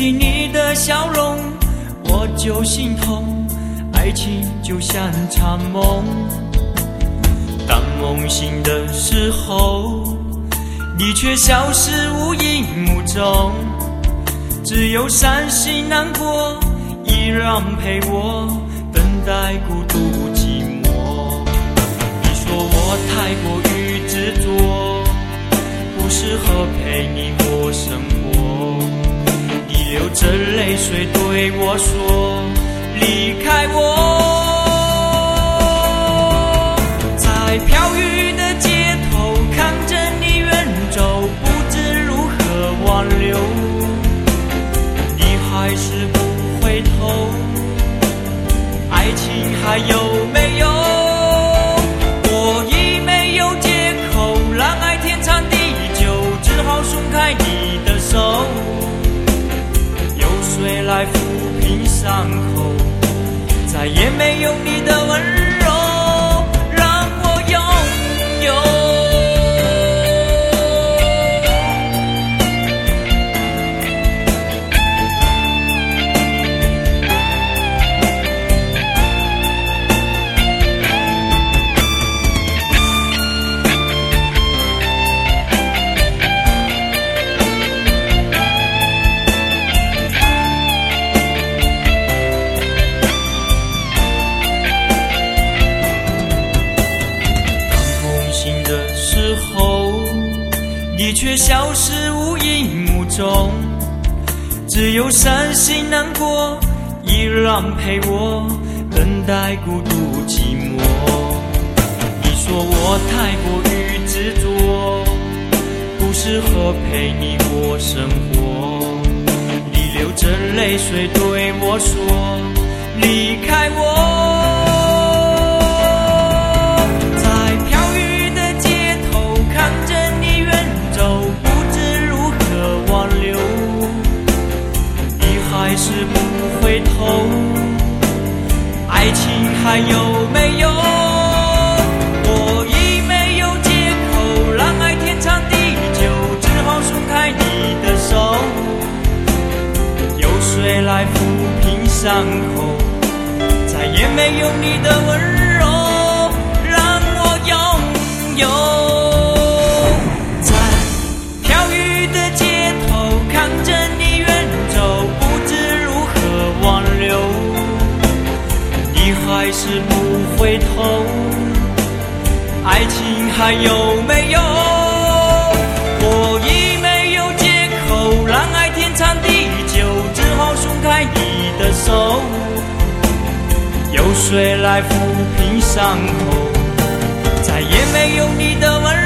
起你的笑容，我就心痛。爱情就像场梦，当梦醒的时候，你却消失无影无踪，只有伤心难过依然陪我，等待孤独寂寞。你说我太过于执着，不适合陪你过生活，你流着泪水对我说离开我。在飘雨的街头看着你远走，不知如何挽留，你还是不回头，爱情还有没有？我已没有借口让爱天长地久，只好松开你的手，有谁来抚平伤口，再也没有你的温柔让我拥有。你却消失无影无踪，只有伤心难过依然陪我，等待孤独寂寞。你说我太过于执着，不适合陪你过生活，你流着泪水对我说离开我。还是不回头，爱情还有没有？我已没有借口让爱天长地久，只好松开你的手，有谁来抚平伤口，再也没有你的温柔让我拥有。在飘雨的街头看着你远走，挽留，你还是不回头，爱情还有没有？我已没有借口让爱天长地久，只好松开你的手，有谁来抚平伤口，再也没有你的温柔